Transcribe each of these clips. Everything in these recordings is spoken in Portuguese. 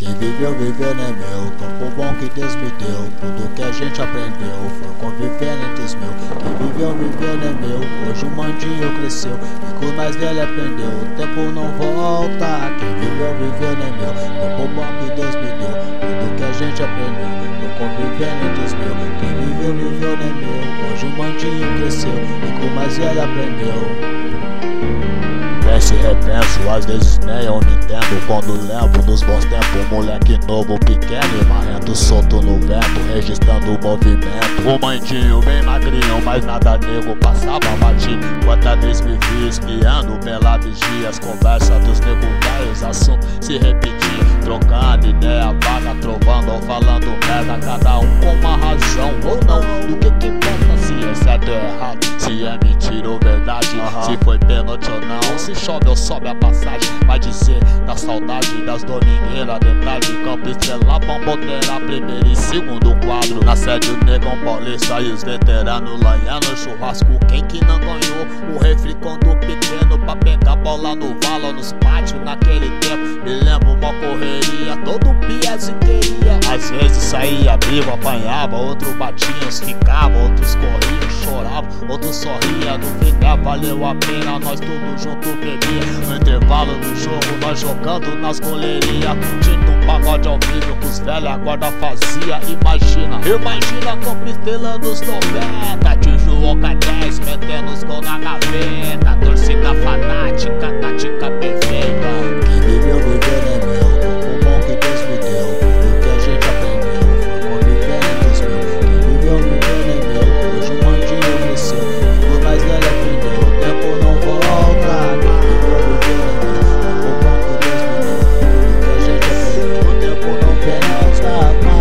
Quem viveu, viveu, né meu? Tempo bom que Deus me deu. Tudo que a gente aprendeu foi convivendo entre os meus. Quem viveu, viveu, né meu? Hoje o mandinho cresceu e com mais velho aprendeu. O tempo não volta. Quem viveu, viveu, né meu? Tempo bom que Deus me deu. Tudo que a gente aprendeu foi convivendo entre os meus. Quem viveu, viveu, né meu? Hoje o mandinho cresceu e com mais velho aprendeu. Penso e repenso, às vezes nem eu me entendo. Quando lembro dos bons tempos, moleque novo, pequeno e marrento, solto no vento, registrando o movimento. O mandinho bem magrinho, mas nada nego, passava batido. Quantas vezes me vi espiando pela vigia, as conversas dos nego velhos, assunto se repetia, trocando ideia vaga, trovando ou falando merda, cada um com uma razão ou não. Do que importa se é certo ou errado, se é mentira ou verdade, se foi pênalti ou não, se chove ou sobe a passagem. Vai dizer da saudade das domingueiras, detalhe, campo, estrela, bomboteira, primeiro e segundo quadro. Na sede o negão paulista e os veteranos lanhando churrasco. Quem que não ganhou o refri quando pequeno pra pegar bola no valo, nos pátios naquele tempo? Me lembro uma correria, todo piazinho queria. Às vezes saía vivo, apanhava, outro batia, uns ficava, outros corriam, choravam, outros sorria. No final valeu a pena, nós tudo junto bebia. No intervalo do jogo nós jogando nas goleirinhas, curtindo um pagode ao vivo que os velhos a guarda fazia. Imagina Campo Estrela nos 90, tio João K10 metendo os gols na gaveta, torcida fanática, tática perfeita. Quem viveu, viveu, né meu? O bom que Deus me deu, tudo que a gente aprendeu foi convivendo entre os meus. Quem viveu, viveu, né meu? Hoje o mandinho cresceu e por mais velho aprendeu. O tempo não volta. Quem viveu, viveu, né meu? O bom que Deus me deu, tudo que a gente aprendeu. O tempo não volta.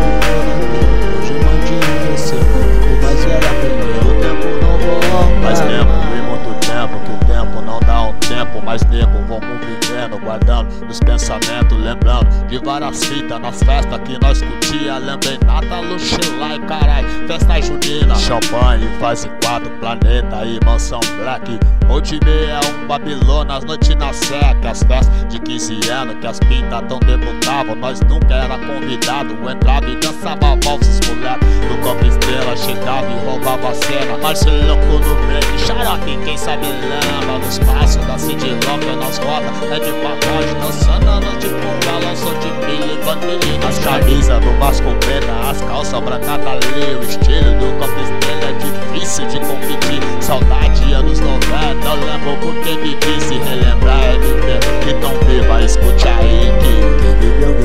Hoje o mandinho cresceu e por mais velho aprendeu. O tempo não volta. Faz tempo e muito tempo que o tempo não dá um tempo, mas nego vamos vivendo, guardando nos pensamentos, lembrando de várias fitas nas festas que nós curtia. Lembrei nada, Luxilai, carai, festa junina, champanhe, fase 4, planeta e mansão black. Hoje é um Babilônia, as noites na seca, as festas de 15 anos que as pintas tão debutavam. Nós nunca era convidado, entrava e dançava valsas, moleque do Campo Estrela chegava e roubava a cena. Marcelo louco no break, xarope, quem sabe lembra dos passos da City Locker nas rodas, é de pagode, dançando anos de conga, som de milho e vanilha. As camisas do Vasco preta, as calças brancas da lei, o estilo do Campo Estrela é difícil de competir. Saudade anos 90, eu lembro porque me disse relembrar é viver, então viva, escute aí que quem viveu